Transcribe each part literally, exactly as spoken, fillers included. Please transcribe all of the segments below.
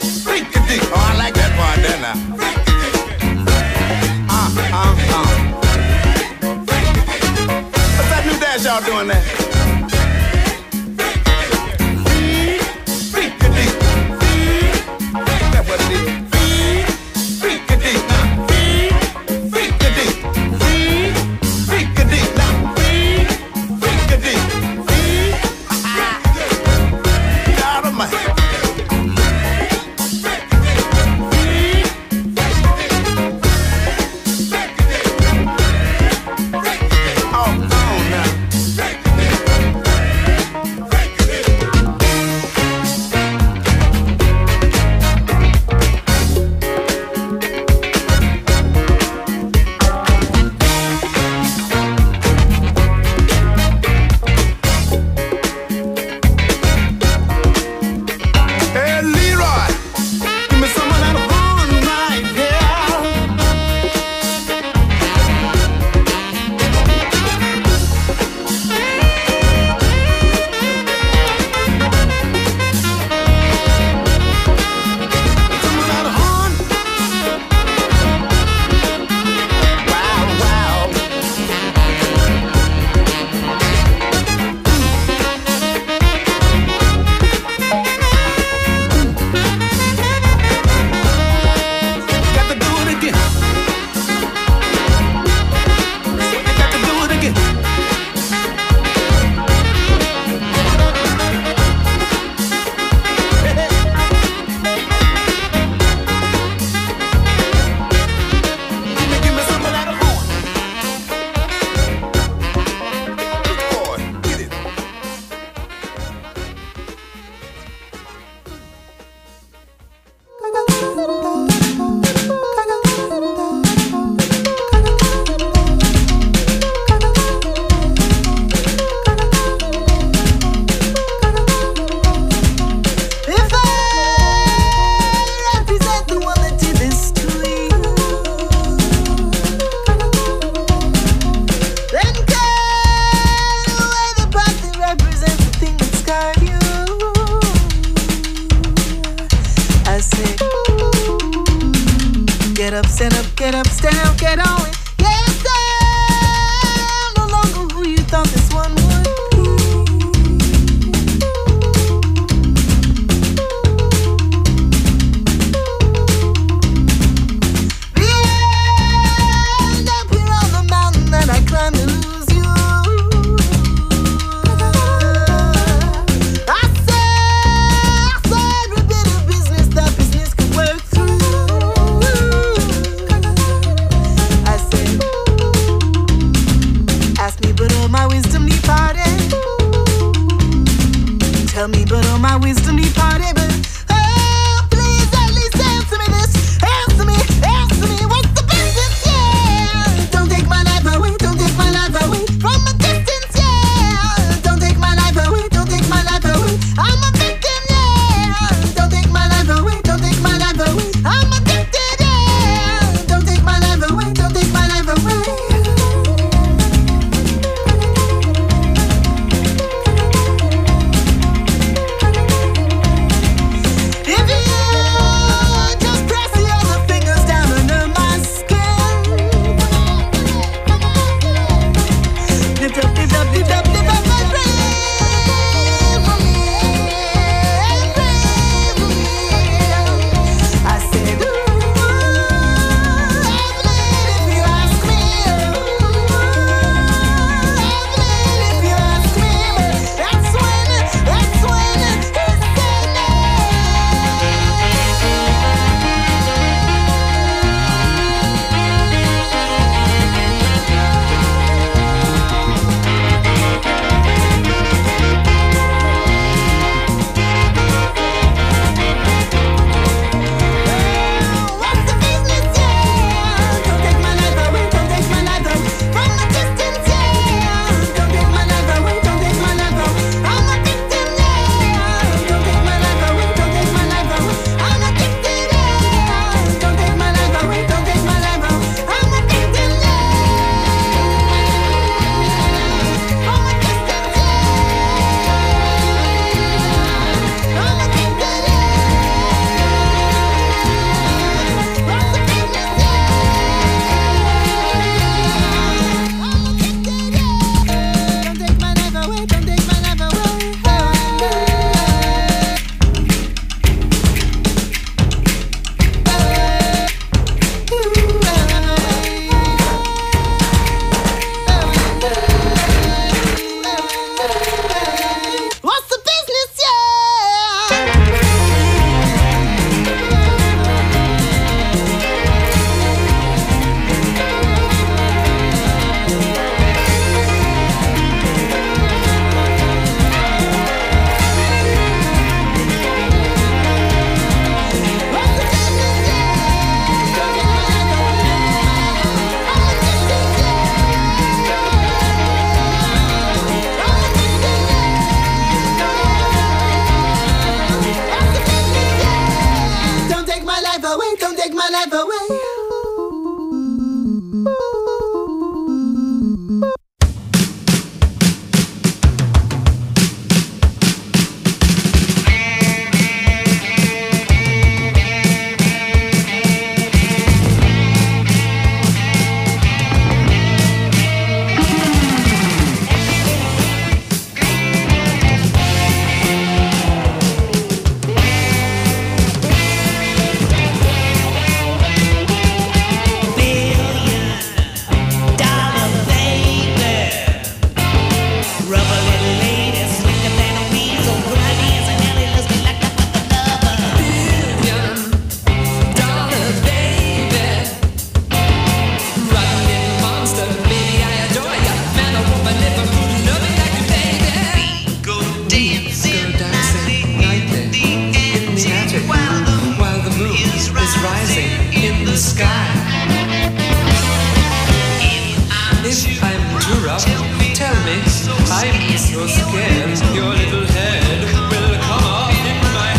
Freak-a-deek. Oh, I like that part there now. Uh, uh, uh. What's that new dance y'all doing there? Freak-a-deek. That's what it is. Freak-a-deek. Freak-a-deek. Freak-a-deek. Freak-a-deek. God Almighty. I sky. If I'm too rough, tell me. I'm so scared your little head will come off in my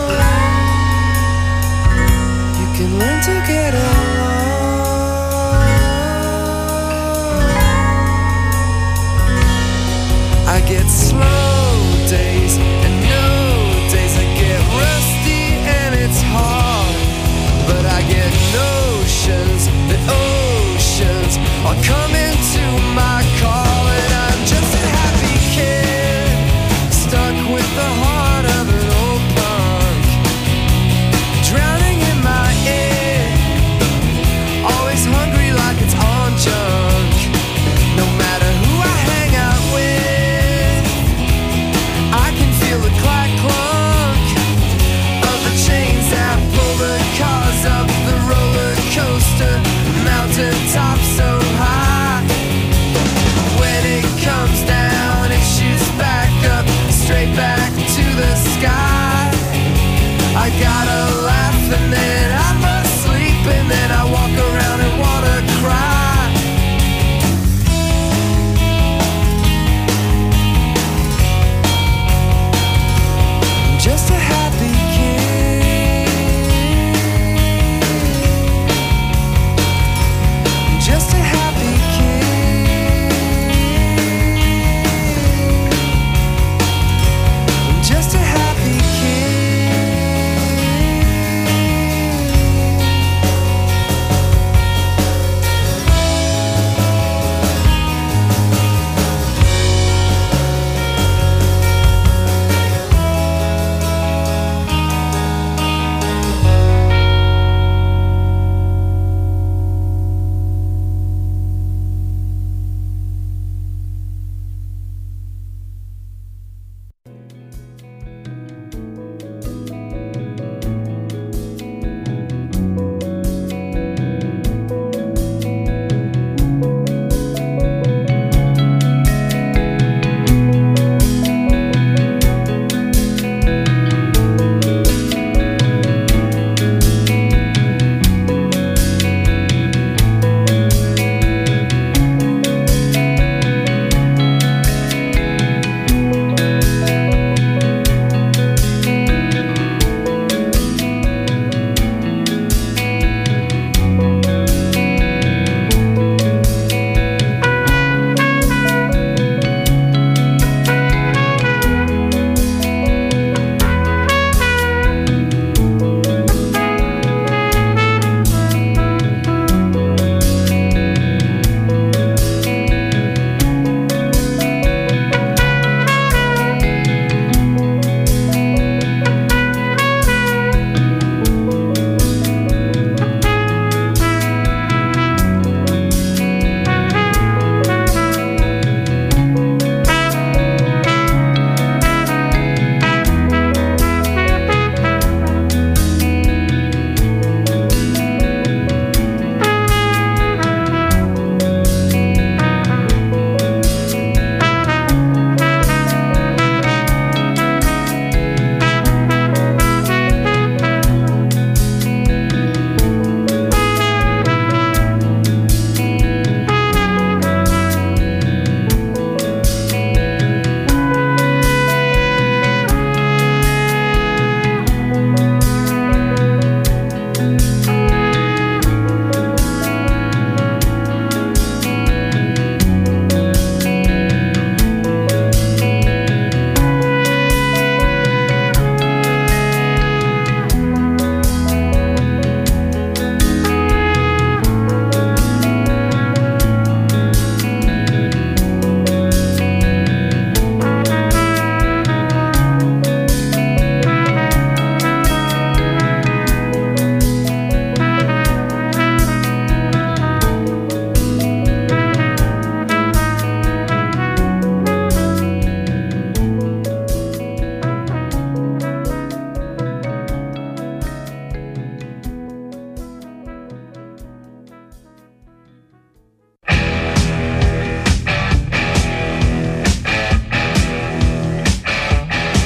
can learn to get along.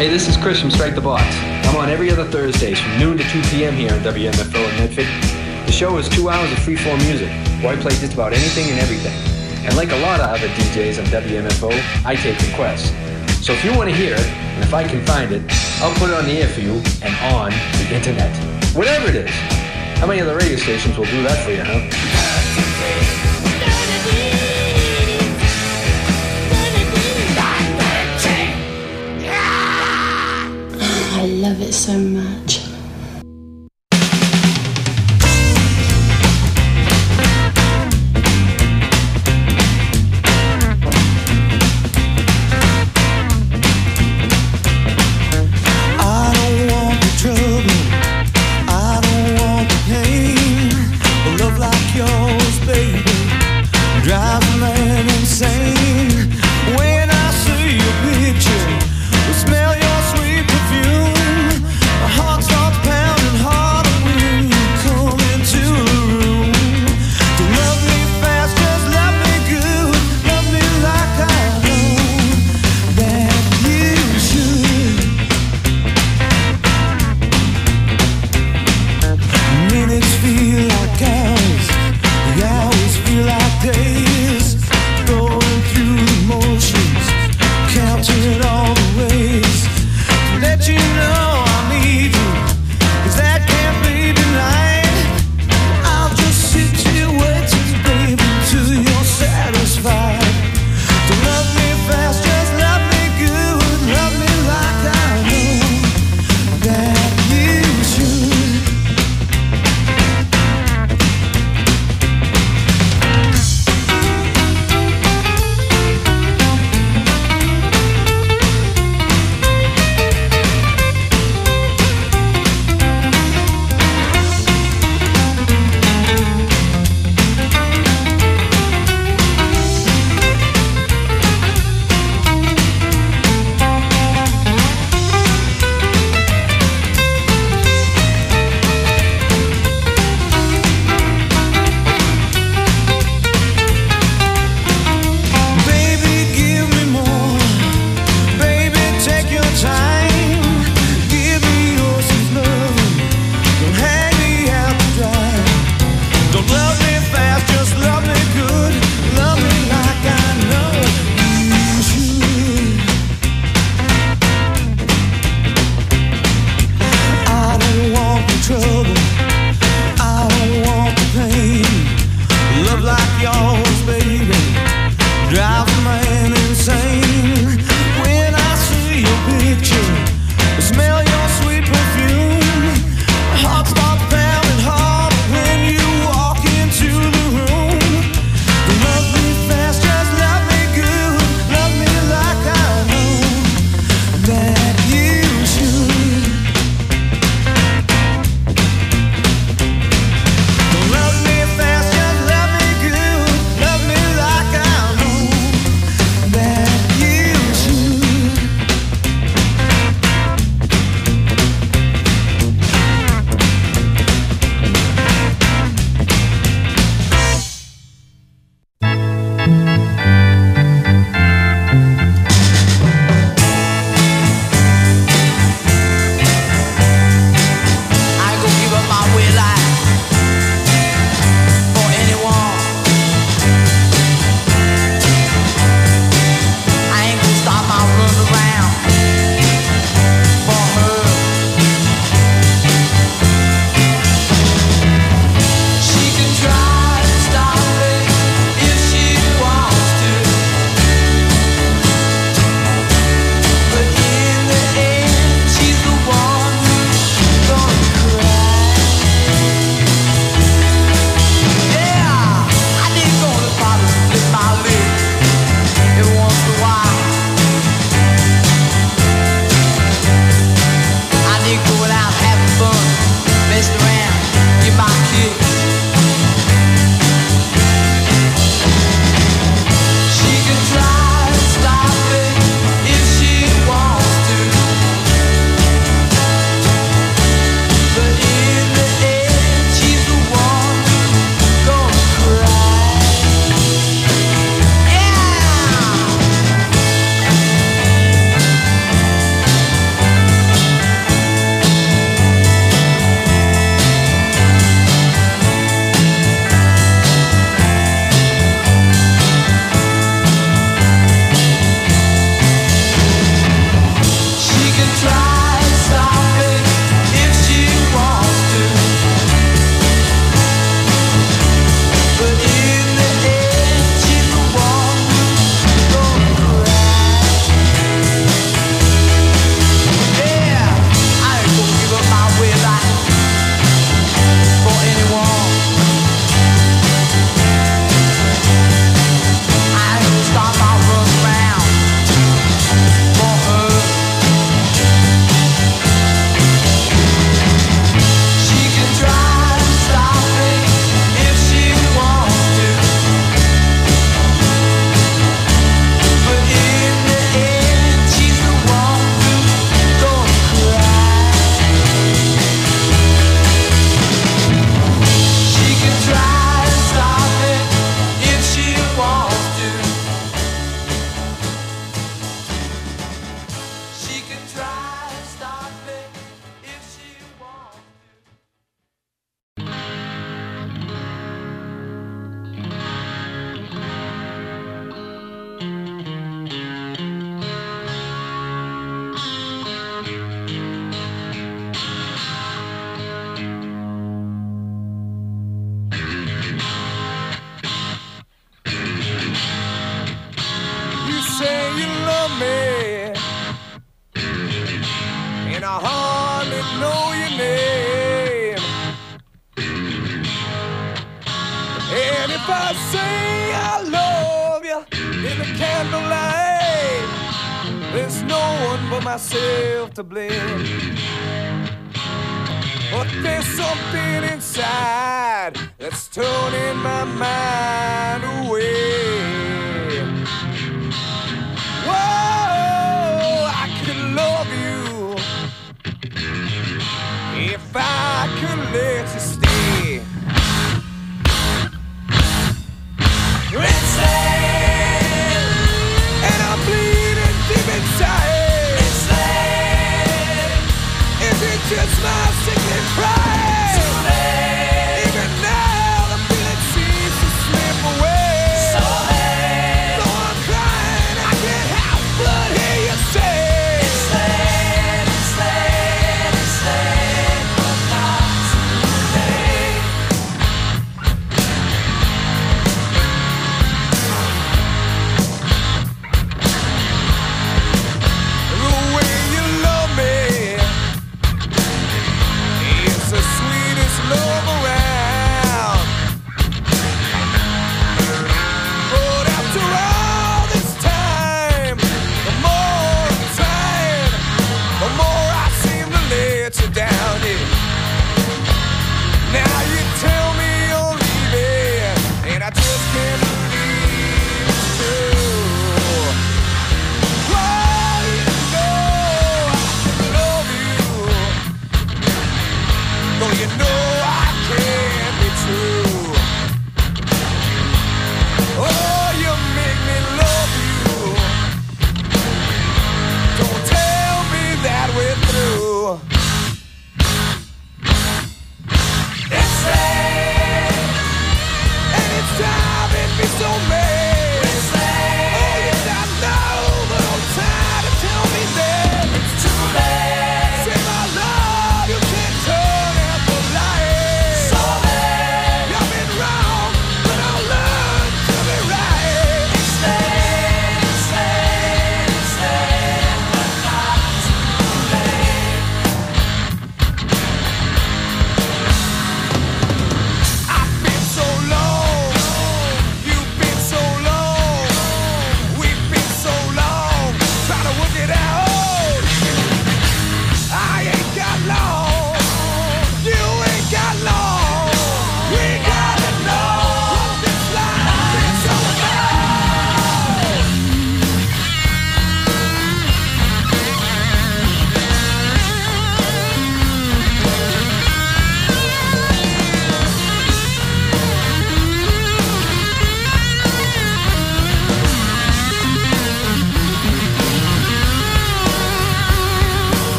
Hey, this is Chris from Strike the Box. I'm on every other Thursdays from noon to two p.m. here on W M F O in Medford. The show is two hours of free-form music, where I play just about anything and everything. And like a lot of other D Js on W M F O, I take requests. So if you want to hear it, and if I can find it, I'll put it on the air for you and on the internet. Whatever it is. How many other radio stations will do that for you, huh? I love it so much. Smell your sweet perfume. My heart starts And if I say I love you in the candlelight, there's no one but myself to blame. But there's something inside that's turning my mind away. Whoa, I could love you if I could let you stay. Enslaved, and I'm bleeding deep inside. Enslaved, is it just my sickly pride? Too late. Even now the feeling seems to slip away. So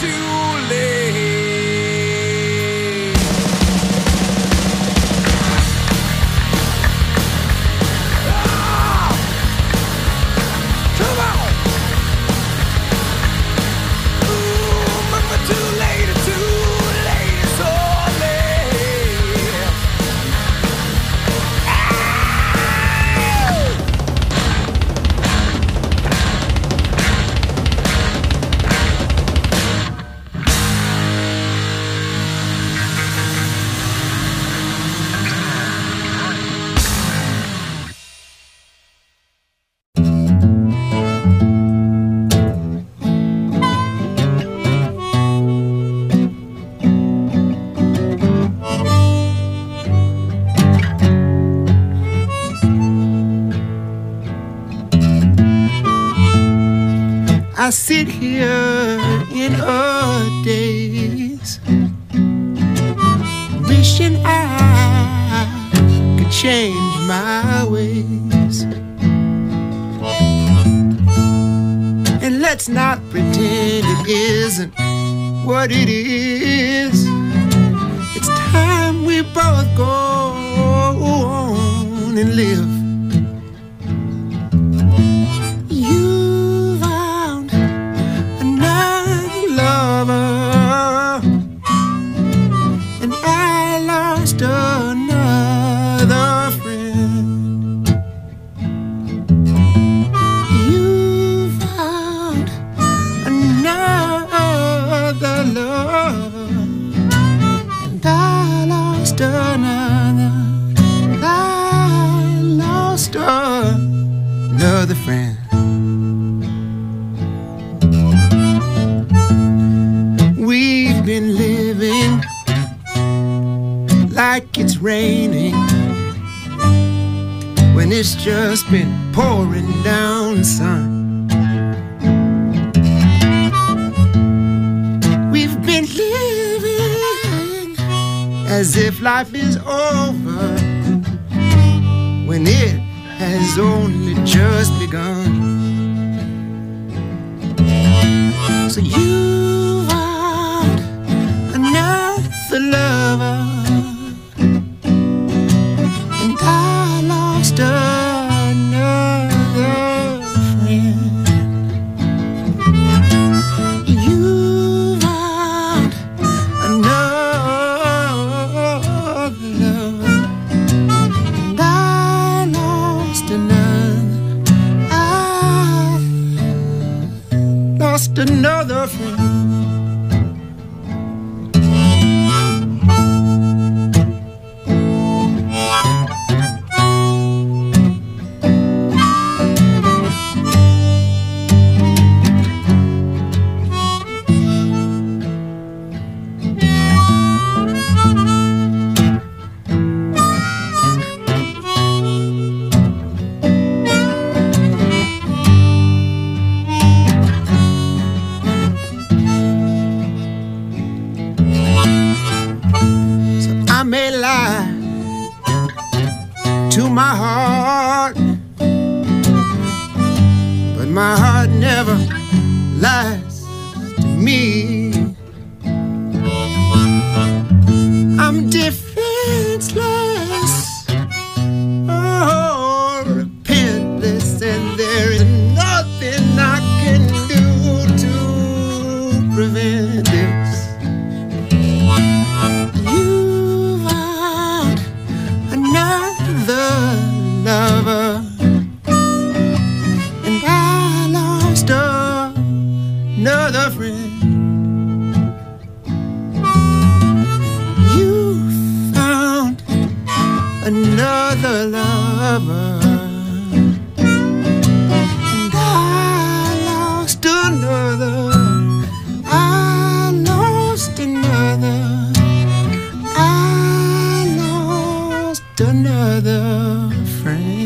too late. Ah! Come on! Ooh, but we're too late, too late, so late. I sit here in a daze, wishing I could change my ways. And let's not pretend it isn't what it is. It's time we both go on and live. Another friend. We've been living like it's raining when it's just been pouring down, son. We've been living as if life is over when it has only just begun. So you found another lover, and I lost another friend. You found another lover, and I lost another. I lost another friend. To my heart, but my heart never lies to me. I'm defenseless, oh, repentless, and there is nothing I can do to prevent this. You found another lover, and I lost another friend. You found another lover, and I lost another. I lost another. I lost another friend.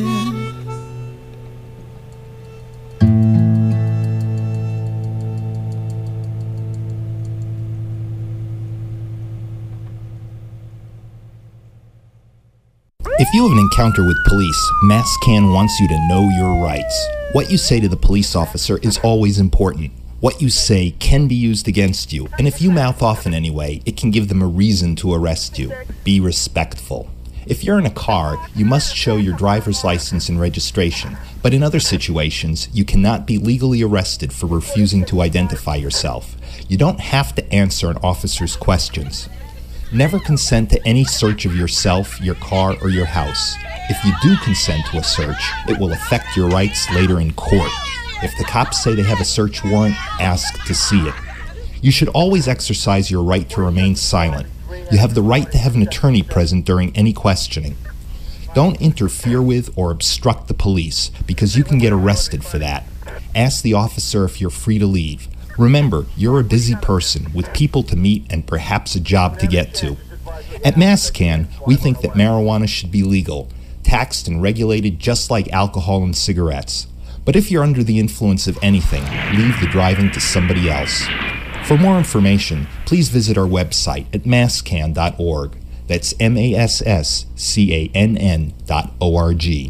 If you have an encounter with police, MassCan wants you to know your rights. What you say to the police officer is always important. What you say can be used against you, and if you mouth off in any way, it can give them a reason to arrest you. Be respectful. If you're in a car, you must show your driver's license and registration, but in other situations, you cannot be legally arrested for refusing to identify yourself. You don't have to answer an officer's questions. Never consent to any search of yourself, your car, or your house. If you do consent to a search, it will affect your rights later in court. If the cops say they have a search warrant, ask to see it. You should always exercise your right to remain silent. You have the right to have an attorney present during any questioning. Don't interfere with or obstruct the police, because you can get arrested for that. Ask the officer if you're free to leave. Remember, you're a busy person with people to meet and perhaps a job to get to. At MassCan, we think that marijuana should be legal, taxed and regulated just like alcohol and cigarettes. But if you're under the influence of anything, leave the driving to somebody else. For more information, please visit our website at masscan dot org. That's M A S S C A N N dot O R G.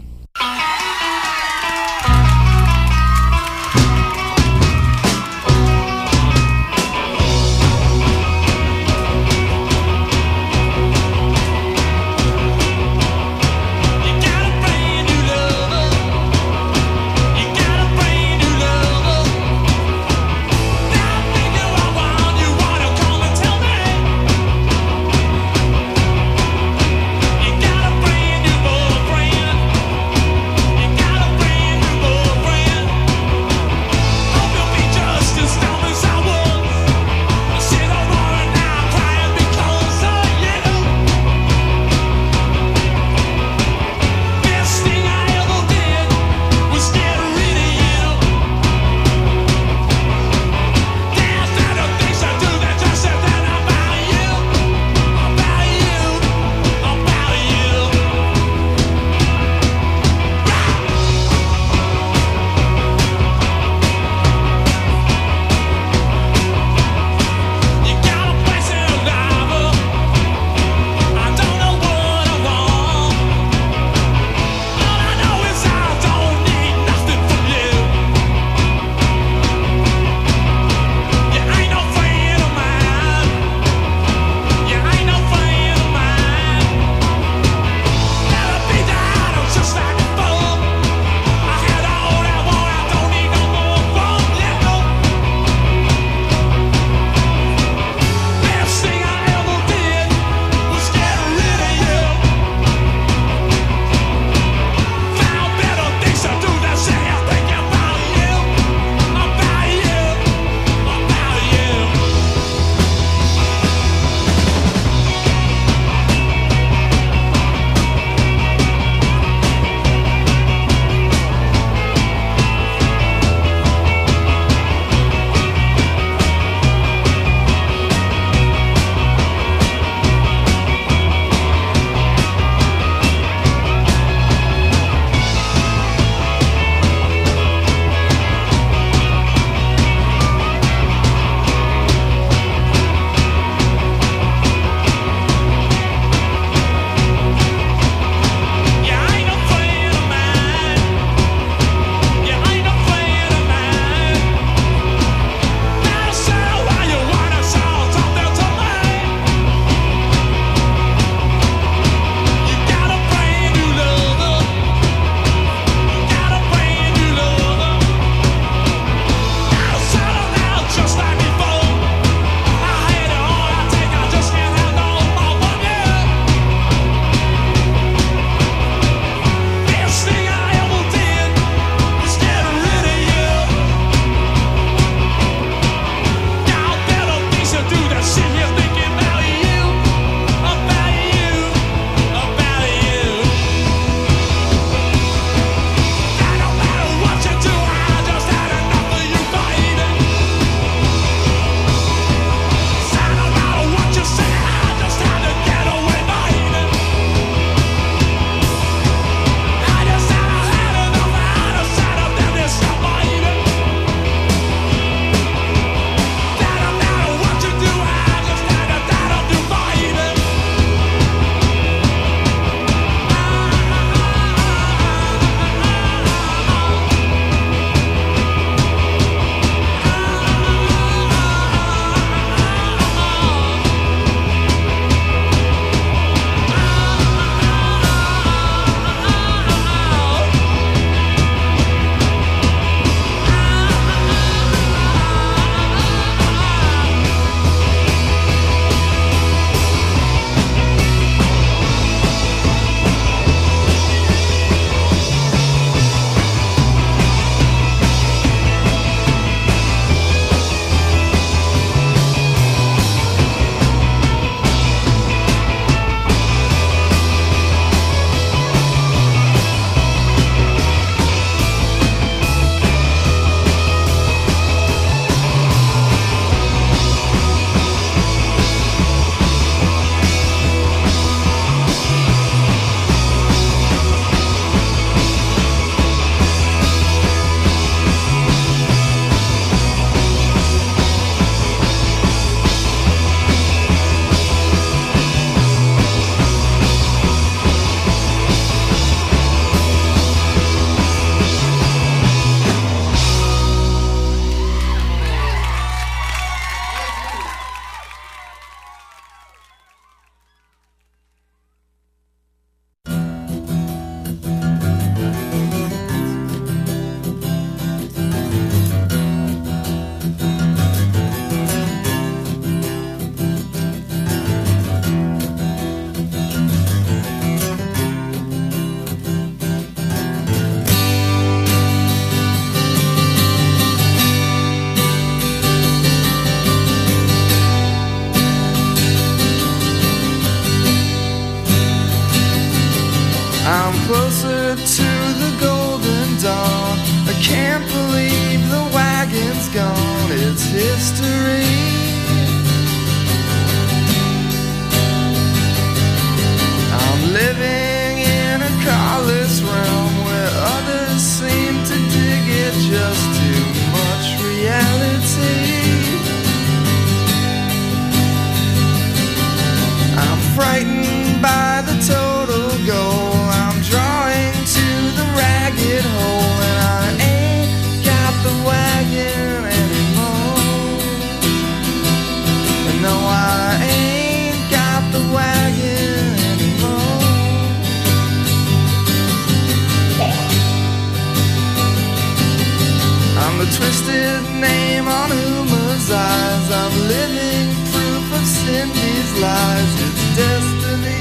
I'm the twisted name on Uma's eyes. I'm living proof of Cindy's lies. It's destiny.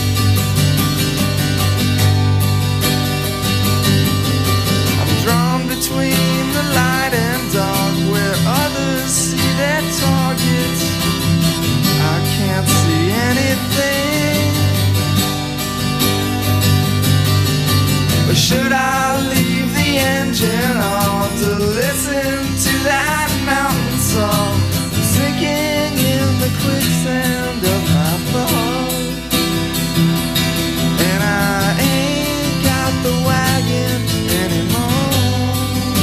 I'm drawn between the light and dark, where others see their targets. I can't see anything. Or should I leave the engine on to listen to that mountain song, sinking in the quicksand of my thoughts? And I ain't got the wagon anymore.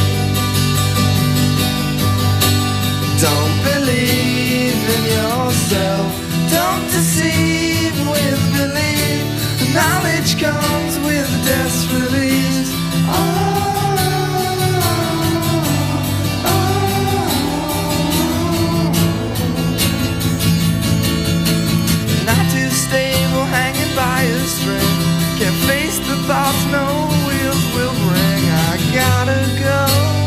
Don't believe in yourself, don't deceive with belief. Knowledge comes with death's release. Oh, oh, oh. Not too stable, hanging by a string. Can't face the thoughts no wheels will bring. I gotta go.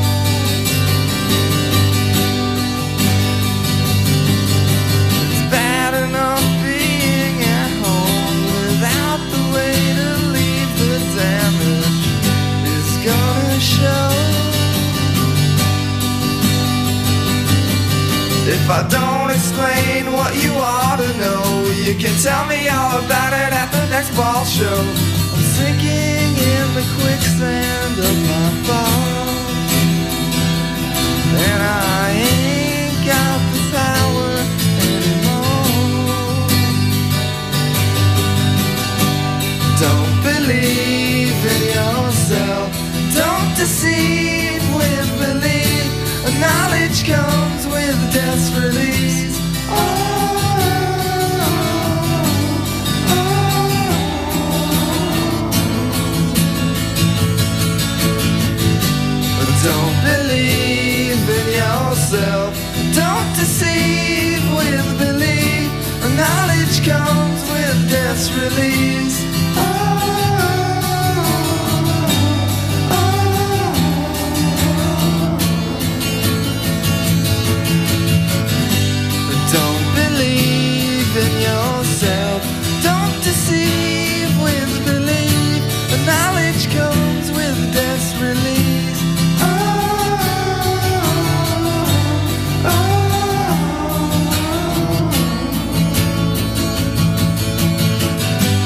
It's bad enough being at home without the way to leave the damage is gonna show. If I don't explain what you ought to know, you can tell me all about it at the next ball show. I'm sinking in the quicksand of my thoughts, and I ain't got the power anymore. Don't believe in yourself, don't deceive with belief. Knowledge comes with death's release. Oh, oh, oh. Don't believe in yourself, don't deceive with belief. Knowledge comes with death's release. Oh, don't believe in yourself, don't deceive with belief. The knowledge comes with death's release. Oh, oh, oh.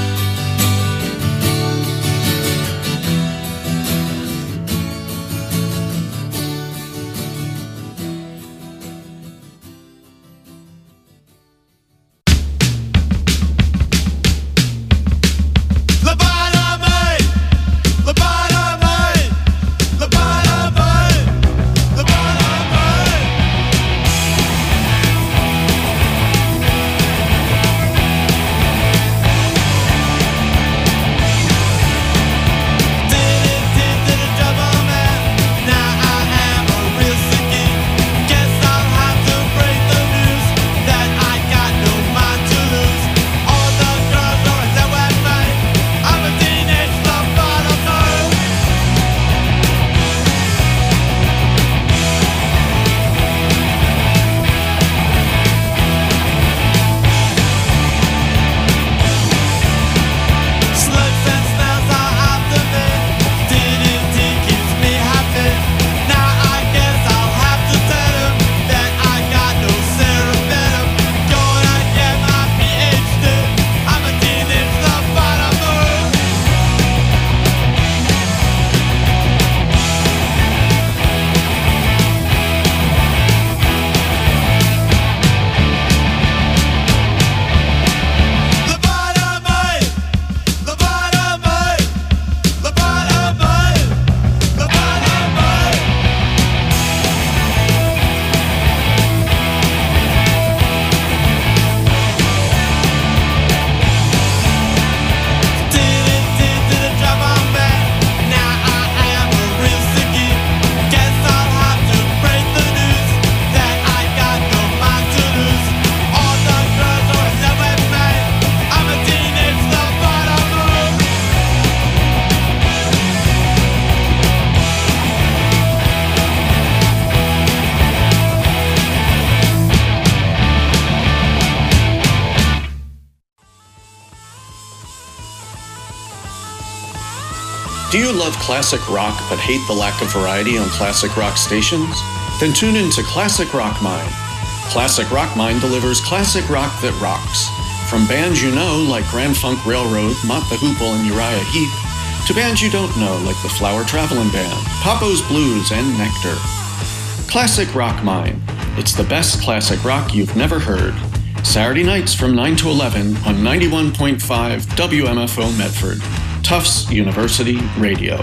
Do you love classic rock but hate the lack of variety on classic rock stations? Then tune in to Classic Rock Mind. Classic Rock Mind delivers classic rock that rocks. From bands you know like Grand Funk Railroad, Mott the Hoople, and Uriah Heep, to bands you don't know like the Flower Traveling Band, Papo's Blues, and Nectar. Classic Rock Mind. It's the best classic rock you've never heard. Saturday nights from nine to eleven on ninety-one point five W M F O Medford. Tufts University Radio.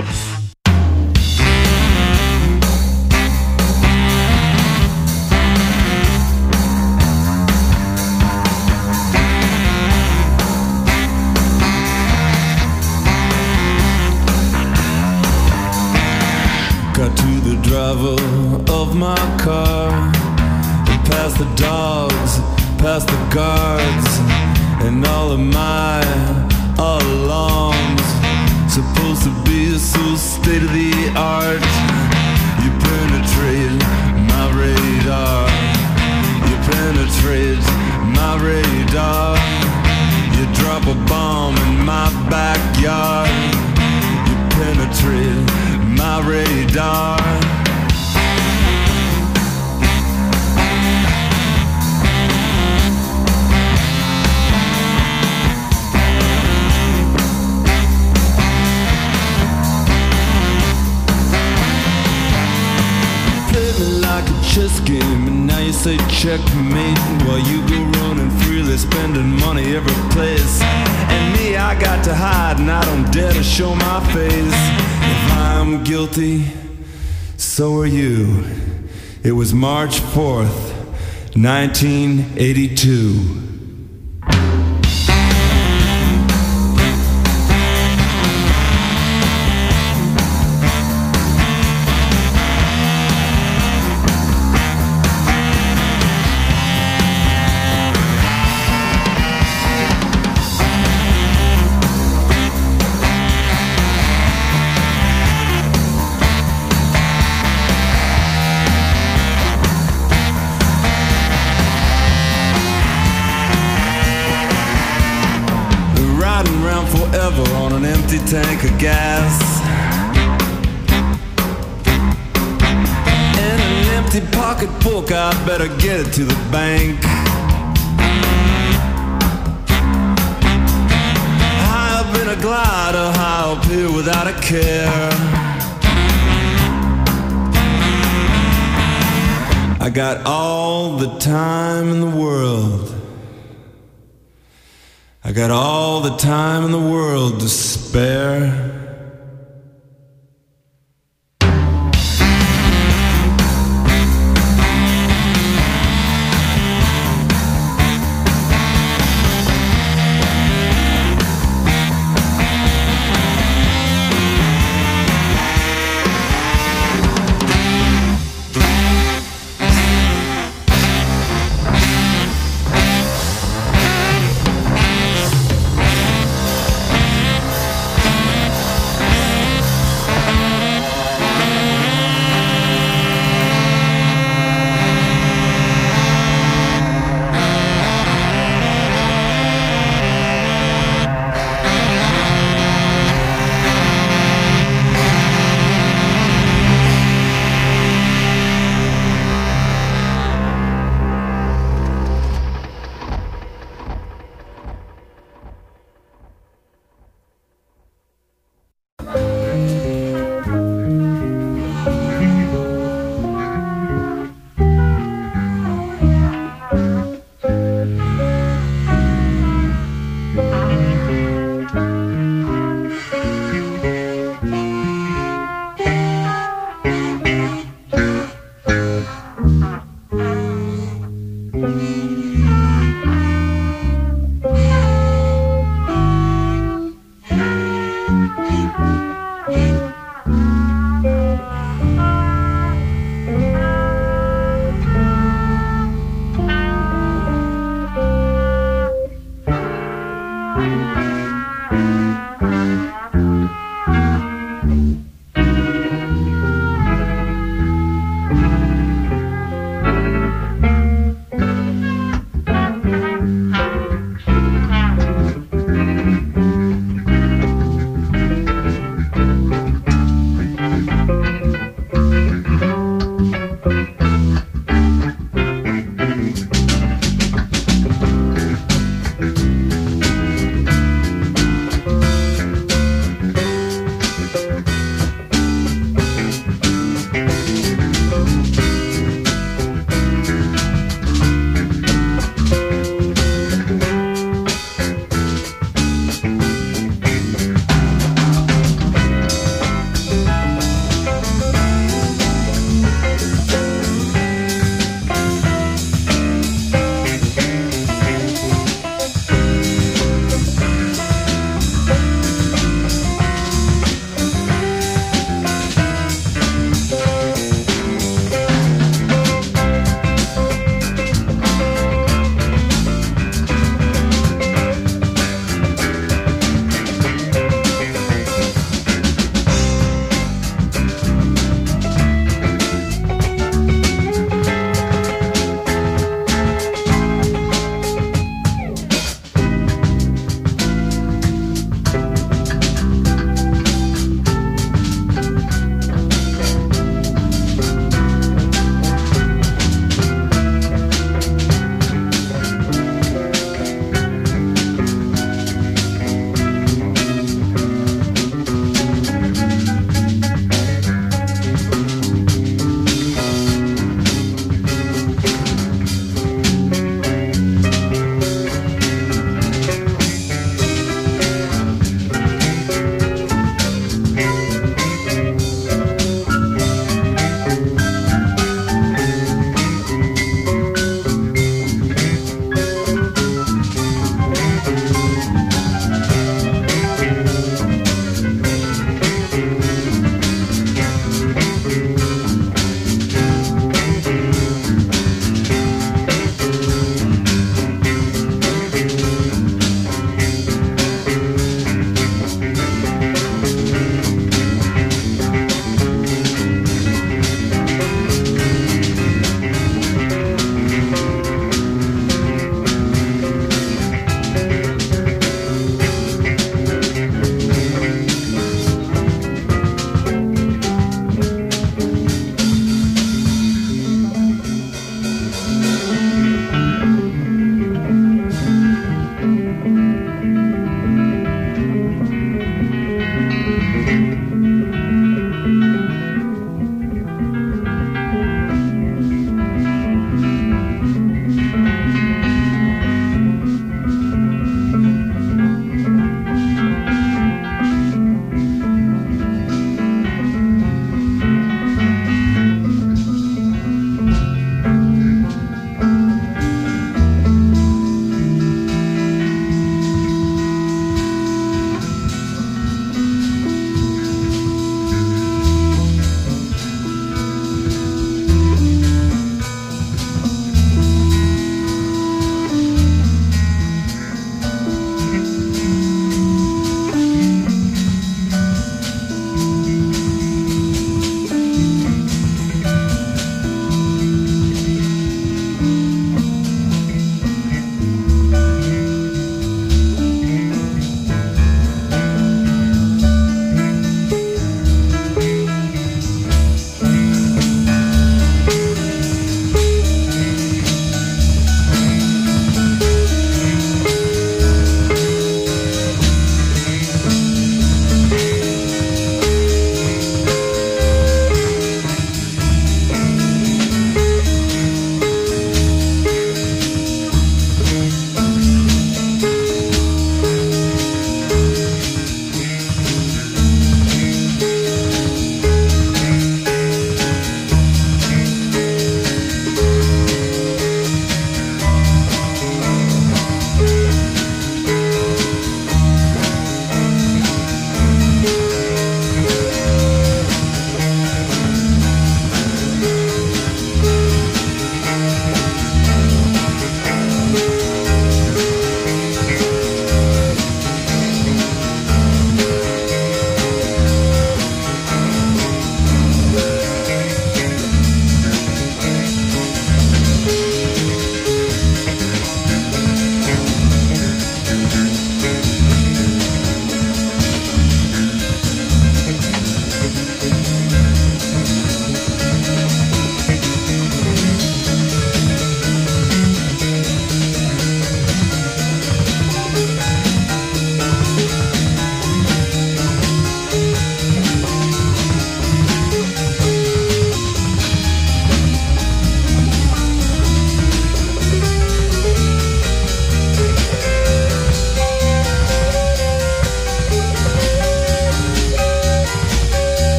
Got to the driver of my car, and past the dogs, past the guards, and all of my alarms. Supposed to be so state of the art. You penetrate my radar. You penetrate my radar. You drop a bomb in my backyard. You penetrate my radar. Chess game, and now you say checkmate while you go running freely, spending money every place. And me, I got to hide, and I don't dare to show my face. If I'm guilty, so are you. It was March fourth, nineteen eighty-two. Tank of gas and an empty pocketbook. I better get it to the bank. High up in a glider, high up here without a care. I got all the time in the world. I got all the time in the world to spare. Thank you.